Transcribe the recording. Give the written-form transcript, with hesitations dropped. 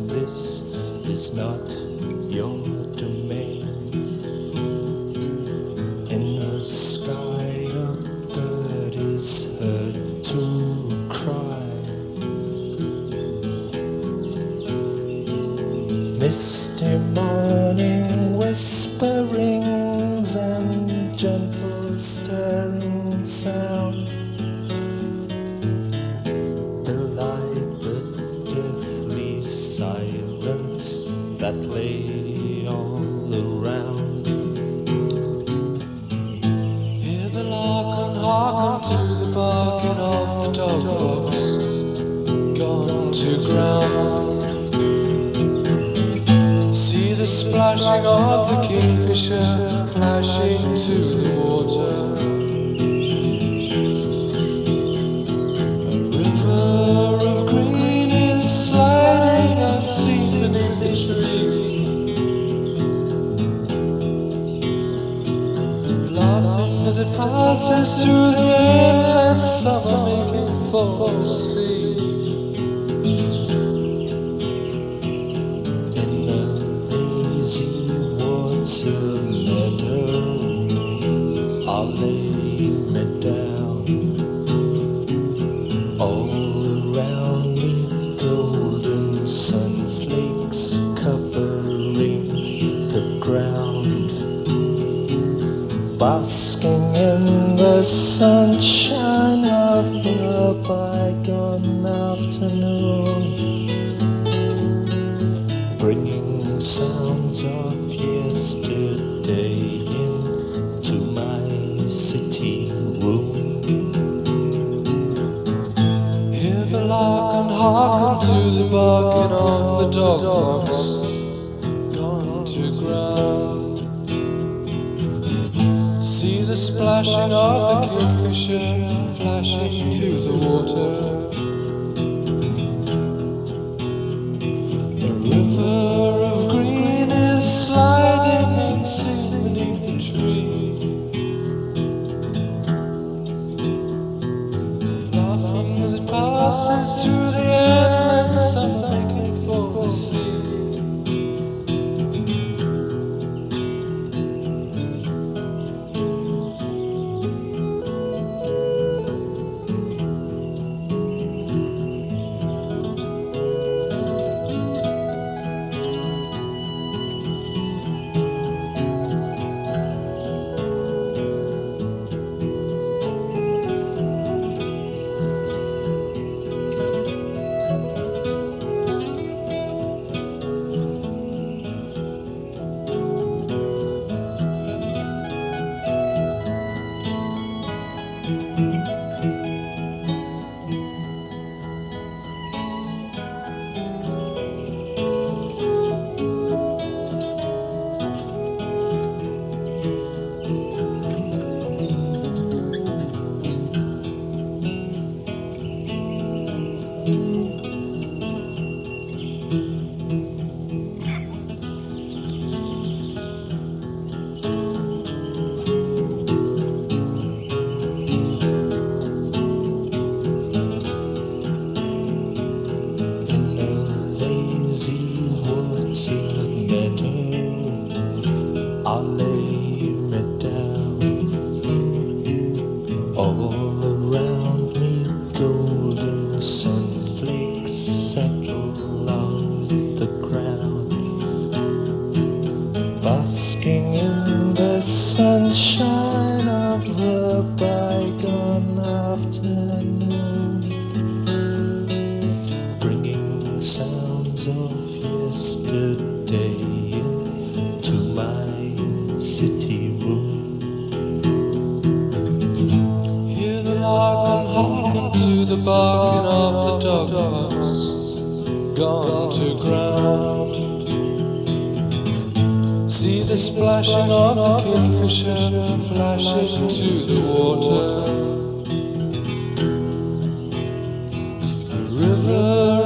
this is not your domain. In the sky a bird is heard to cry. Misty morning whisperings and gentle stirring sounds belied the deathly silence that lay all around. Hear the lark and hearken to the barking of the dog fox gone to ground. See the splashing of the kingfisher flashing to the water. A river of green is sliding unseen beneath the trees, laughing as it passes through the endless summer, making for the sea. In a lazy water meadow, I'll lay me down. All around me golden sunflakes covering the ground, basking in the sunshine of the bygone afternoon, bringing sounds of yesterday into my city room. Hear the lark and hearken to the barking of the dog fox gone to ground. See the splashing of the kingfisher flashing to the water. A river of green is sliding unseen beneath the trees, laughing as it passes through the endless summer, making for the sea. I'll lay me down. All around me golden sunflakes settle on the ground, basking in the sunshine of the bygone afternoon, bringing sounds of yesterday into my city room. Hear the lark and hearken to the barking of the dog fox gone to ground. See the splashing of the kingfisher flashing to the water. A river